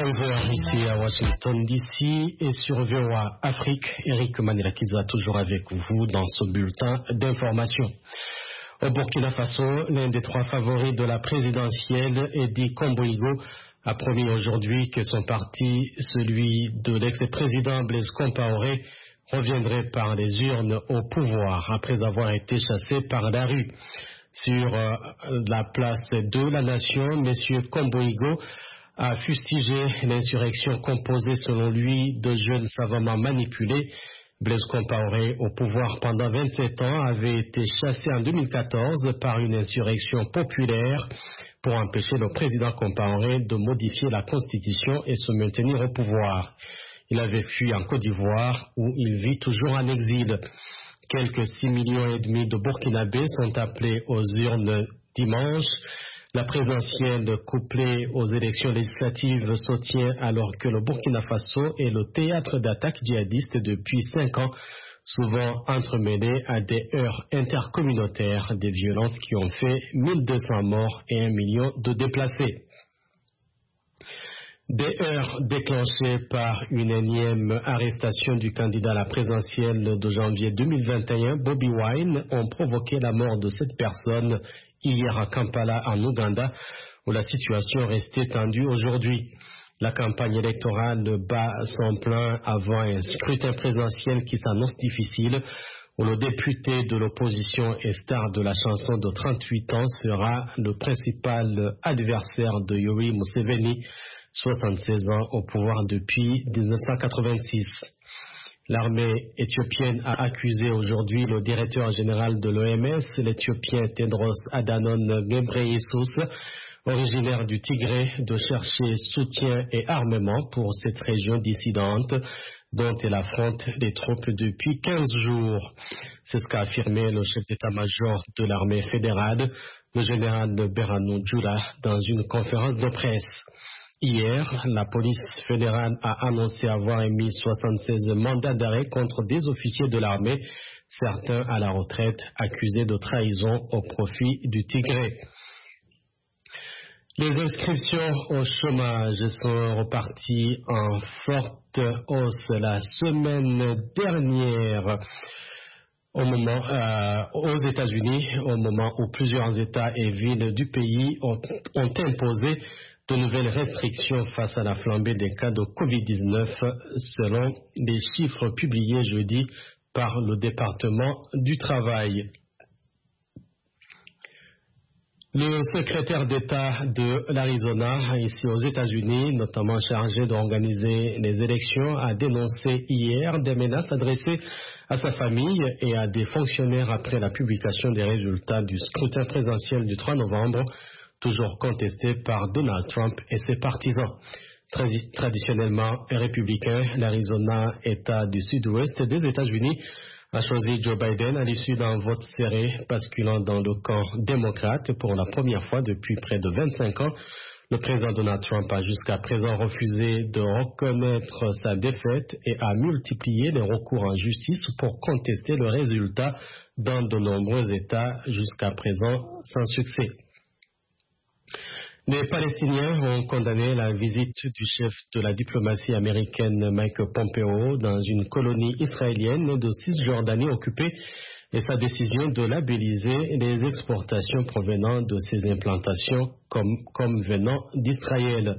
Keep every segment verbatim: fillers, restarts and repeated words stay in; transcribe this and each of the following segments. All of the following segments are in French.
onze heures ici à Washington D C et sur V O A Afrique, Eric Manilakiza toujours avec vous dans ce bulletin d'information. Au Burkina Faso, l'un des trois favoris de la présidentielle, Edi Komboigo, a promis aujourd'hui que son parti, celui de l'ex-président Blaise Compaoré, reviendrait par les urnes au pouvoir après avoir été chassé par la rue. Sur euh, la place de la Nation, M. Komboigo a fustigé l'insurrection composée selon lui de jeunes savamment manipulés. Blaise Compaoré, au pouvoir pendant vingt-sept ans, avait été chassé en deux mille quatorze par une insurrection populaire pour empêcher le président Compaoré de modifier la constitution et se maintenir au pouvoir. Il avait fui en Côte d'Ivoire où il vit toujours en exil. Quelques six millions et demi de Burkinabés sont appelés aux urnes dimanche. La présidentielle couplée aux élections législatives se tient alors que le Burkina Faso est le théâtre d'attaques djihadistes depuis cinq ans, souvent entremêlées à des heurts intercommunautaires, des violences qui ont fait mille deux cents morts et un million de déplacés. Des heurts déclenchés par une énième arrestation du candidat à la présidentielle de janvier deux mille vingt et un, Bobi Wine, ont provoqué la mort de cette personne hier à Kampala, en Ouganda, où la situation restait tendue aujourd'hui. La campagne électorale bat son plein avant un scrutin présidentiel qui s'annonce difficile, où le député de l'opposition et star de la chanson de trente-huit ans sera le principal adversaire de Yoweri Museveni, soixante-seize ans au pouvoir depuis mille neuf cent quatre-vingt-six. L'armée éthiopienne a accusé aujourd'hui le directeur général de l'O M S, l'Éthiopien Tedros Adhanom Ghebreyesus, originaire du Tigré, de chercher soutien et armement pour cette région dissidente dont elle affronte les troupes depuis quinze jours. C'est ce qu'a affirmé le chef d'état-major de l'armée fédérale, le général Berhanu Jula, dans une conférence de presse. Hier, la police fédérale a annoncé avoir émis soixante-seize mandats d'arrêt contre des officiers de l'armée, certains à la retraite accusés de trahison au profit du Tigré. Les inscriptions au chômage sont reparties en forte hausse la semaine dernière. Au moment, euh, aux États-Unis, au moment où plusieurs États et villes du pays ont, ont imposé de nouvelles restrictions face à la flambée des cas de covid dix-neuf, selon les chiffres publiés jeudi par le département du travail. Le secrétaire d'État de l'Arizona, ici aux États-Unis, notamment chargé d'organiser les élections, a dénoncé hier des menaces adressées à sa famille et à des fonctionnaires après la publication des résultats du scrutin présidentiel du trois novembre, toujours contesté par Donald Trump et ses partisans. Tradi- traditionnellement républicain, l'Arizona, État du sud-ouest des États-Unis, a choisi Joe Biden à l'issue d'un vote serré basculant dans le camp démocrate pour la première fois depuis près de vingt-cinq ans. Le président Donald Trump a jusqu'à présent refusé de reconnaître sa défaite et a multiplié les recours en justice pour contester le résultat dans de nombreux États, jusqu'à présent sans succès. Les Palestiniens ont condamné la visite du chef de la diplomatie américaine Mike Pompeo dans une colonie israélienne de Cisjordanie occupée et sa décision de labelliser les exportations provenant de ces implantations comme, comme venant d'Israël.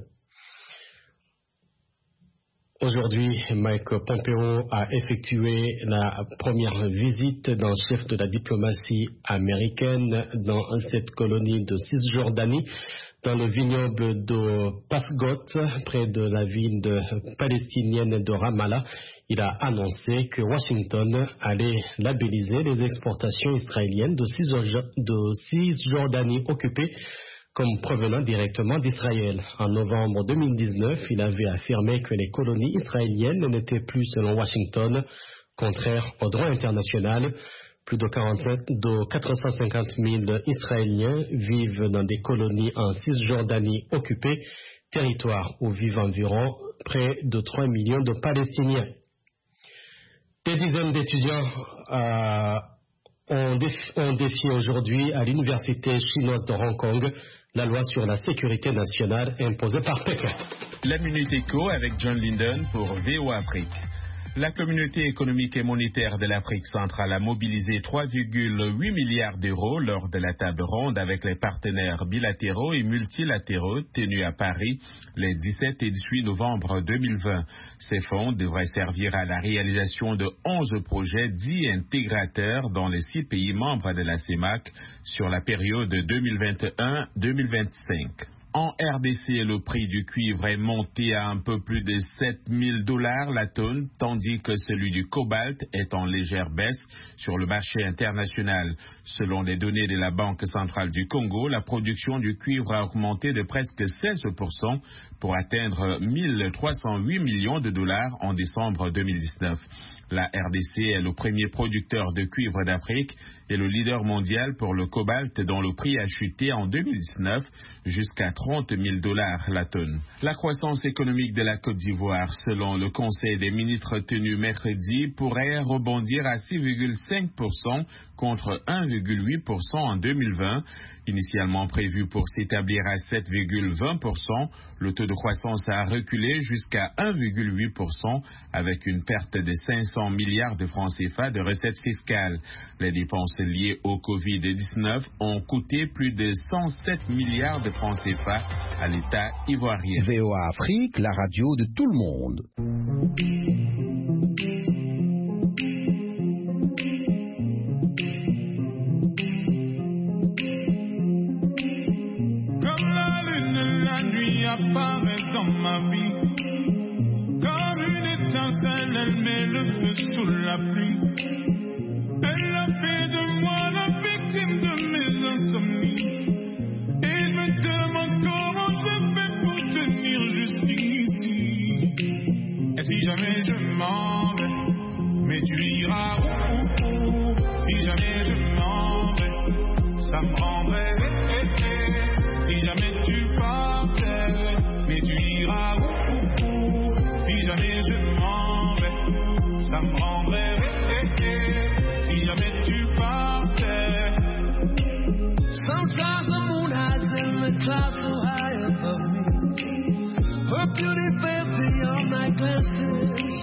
Aujourd'hui, Mike Pompeo a effectué la première visite d'un chef de la diplomatie américaine dans cette colonie de Cisjordanie, dans le vignoble de Pasgot, près de la ville de palestinienne de Ramallah. Il a annoncé que Washington allait labelliser les exportations israéliennes de, Cisjord- de Cisjordanie occupée comme provenant directement d'Israël. En novembre deux mille dix-neuf, il avait affirmé que les colonies israéliennes n'étaient plus, selon Washington, contraires au droit international. Plus de, quarante-sept, de quatre cent cinquante mille Israéliens vivent dans des colonies en Cisjordanie occupée, territoire où vivent environ près de trois millions de Palestiniens. Des dizaines d'étudiants euh, ont, défi, ont défié aujourd'hui à l'université chinoise de Hong Kong la loi sur la sécurité nationale imposée par Pékin. La Minute Éco avec John Linden pour V O A Afrique. La communauté économique et monétaire de l'Afrique centrale a mobilisé trois virgule huit milliards d'euros lors de la table ronde avec les partenaires bilatéraux et multilatéraux tenus à Paris les dix-sept et dix-huit novembre deux mille vingt. Ces fonds devraient servir à la réalisation de onze projets dits intégrateurs dans les six pays membres de la CEMAC sur la période deux mille vingt et un à deux mille vingt-cinq. En R D C, le prix du cuivre est monté à un peu plus de sept mille dollars la tonne, tandis que celui du cobalt est en légère baisse sur le marché international. Selon les données de la Banque centrale du Congo, la production du cuivre a augmenté de presque seize pour cent pour atteindre mille trois cent huit millions de dollars en décembre deux mille dix-neuf. La R D C est le premier producteur de cuivre d'Afrique et le leader mondial pour le cobalt dont le prix a chuté en deux mille dix-neuf jusqu'à trente mille dollars la tonne. La croissance économique de la Côte d'Ivoire, selon le Conseil des ministres tenu mercredi, pourrait rebondir à six virgule cinq pour cent contre un virgule huit pour cent en deux mille vingt. Initialement prévu pour s'établir à sept virgule vingt pour cent, le taux de croissance a reculé jusqu'à un virgule huit pour cent avec une perte de cinq cents milliards de francs C F A de recettes fiscales. Les dépenses liées au covid dix-neuf ont coûté plus de cent sept milliards de francs C F A à l'État ivoirien. V O A Afrique, la radio de tout le monde. Apparaît dans ma vie comme une étincelle, elle met le feu sous la pluie. Elle a fait de moi la victime de mes insomnies. Et je me demande comment je fais pour tenir jusqu'ici. Et si jamais je m'en vais, mais tu iras où, où, où. Si jamais je m'en vais, ça me rendrait. Si jamais tu partais, mais tu iras où, où, où. Si jamais je m'en vais, ça me rendrait. Si jamais tu partais. Sometimes the moon hides in the clouds so high above me. Her beauty veils beyond my glances.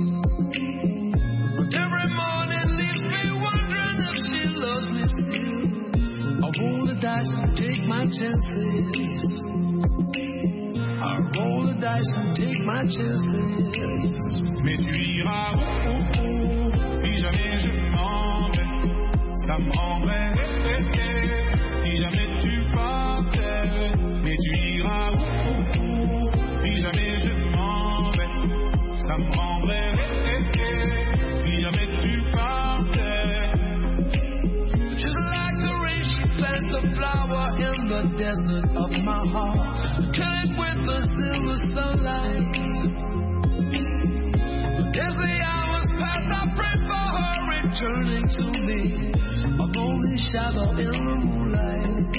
But every morning leaves me wondering if she loves me still. I roll the dice and take my chances. I roll the dice and take my chances. Mais tu iras où, où, où. Si jamais je m'en vais, ça me rendrait. Si jamais tu partais, mais tu iras où, où, où. Si jamais je m'en vais, ça me rendrait. Si jamais tu partais. Just like the rain, she plants the flower in the desert of my heart. Kill it with the silver sunlight. As the hours pass, I pray for her returning to me. A lonely shadow in the moonlight.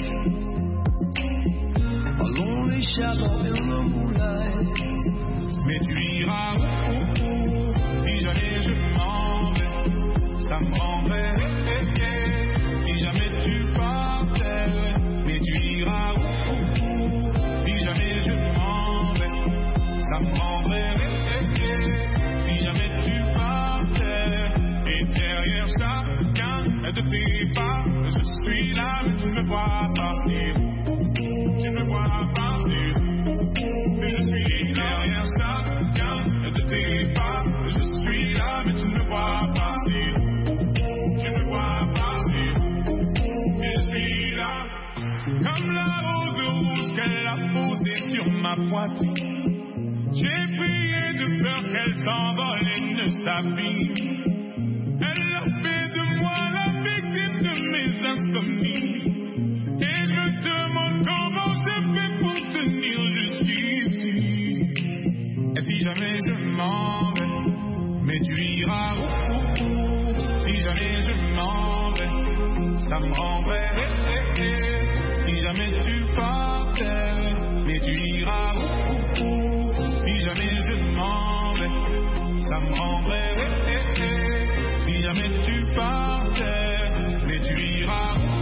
A lonely shadow in the moonlight. Mais tu iras où, où, où. Si jamais je m'en vais, ça me rendrait. Si jamais tu partais, mais tu iras où, où, où. Si jamais je m'en vais, ça me rendrait. Si jamais tu partais, et derrière chacun de tes pas, je suis là, mais tu me vois passer. Tu me vois passer. Et je suis derrière chacun de tes pas, je suis là, mais tu me vois passer. Tu me vois passer. Et je suis là, comme la rose rouge qu'elle a posée sur ma poitrine. J'ai prié de peur qu'elle s'envole et ne s'abîme. Elle a fait de moi la victime de mes insomnies. Et je me demande comment je fais pour tenir jusqu'ici. Et si jamais je m'en vais, mais tu iras où, où, où. Si jamais je m'en vais, ça me rendrait. Si jamais tu partais, mais tu iras où, où, où. Si jamais je m'en vais, ça me rendrait. Si jamais tu partais, mais tu iras où.